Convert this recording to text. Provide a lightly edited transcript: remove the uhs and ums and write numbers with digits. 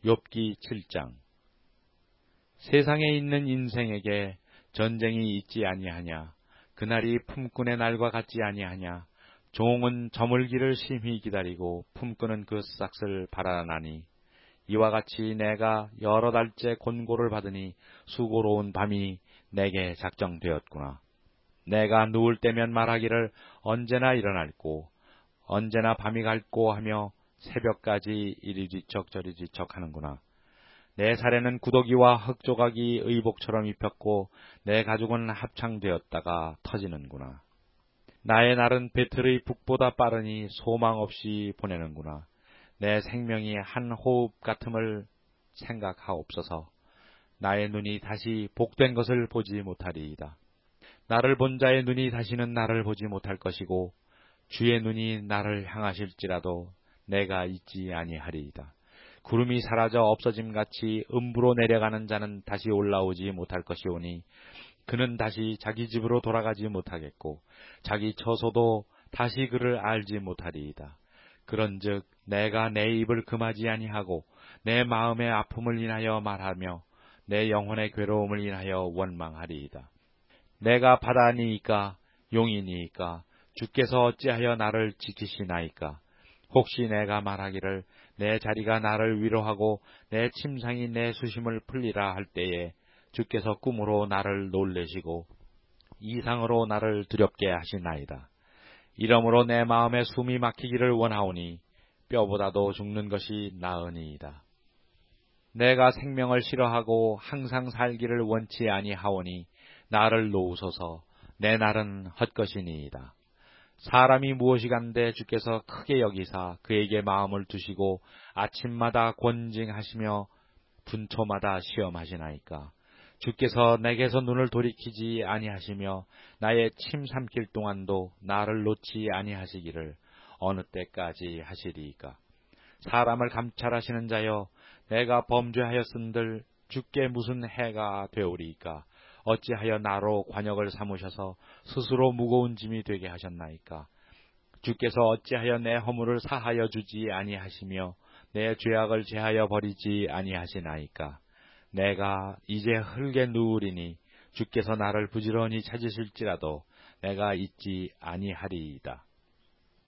욥기 7장. 세상에 있는 인생에게 전쟁이 있지 아니하냐. 그날이 품꾼의 날과 같지 아니하냐. 종은 저물기를 심히 기다리고 품꾼은 그 싹을 바라나니 이와 같이 내가 여러 달째 곤고를 받으니 수고로운 밤이 내게 작정되었구나. 내가 누울 때면 말하기를 언제나 일어날고 언제나 밤이 갈고 하며 새벽까지 이리 뒤척 저리 뒤척 하는구나. 내 살에는 구더기와 흙조각이 의복처럼 입혔고 내 가죽은 합창되었다가 터지는구나. 나의 날은 배틀의 북보다 빠르니 소망 없이 보내는구나. 내 생명이 한 호흡 같음을 생각하옵소서. 나의 눈이 다시 복된 것을 보지 못하리이다. 나를 본 자의 눈이 다시는 나를 보지 못할 것이고 주의 눈이 나를 향하실지라도 내가 잊지 아니하리이다. 구름이 사라져 없어짐같이 음부로 내려가는 자는 다시 올라오지 못할 것이오니 그는 다시 자기 집으로 돌아가지 못하겠고 자기 처소도 다시 그를 알지 못하리이다. 그런즉 내가 내 입을 금하지 아니하고 내 마음의 아픔을 인하여 말하며 내 영혼의 괴로움을 인하여 원망하리이다. 내가 바다니이까 용이니이까 주께서 어찌하여 나를 지키시나이까. 혹시 내가 말하기를 내 자리가 나를 위로하고 내 침상이 내 수심을 풀리라 할 때에 주께서 꿈으로 나를 놀래시고 이상으로 나를 두렵게 하시나이다. 이러므로 내 마음에 숨이 막히기를 원하오니 뼈보다도 죽는 것이 나으니이다. 내가 생명을 싫어하고 항상 살기를 원치 아니하오니 나를 놓으소서. 내 날은 헛것이니이다. 사람이 무엇이간데 주께서 크게 여기사 그에게 마음을 두시고 아침마다 권징하시며 분초마다 시험하시나이까. 주께서 내게서 눈을 돌이키지 아니하시며 나의 침 삼킬 동안도 나를 놓지 아니하시기를 어느 때까지 하시리이까. 사람을 감찰하시는 자여, 내가 범죄하였은들 주께 무슨 해가 되오리이까. 어찌하여 나로 관역을 삼으셔서 스스로 무거운 짐이 되게 하셨나이까. 주께서 어찌하여 내 허물을 사하여 주지 아니하시며 내 죄악을 제하여 버리지 아니하시나이까. 내가 이제 흙에 누우리니 주께서 나를 부지런히 찾으실지라도 내가 잊지 아니하리이다.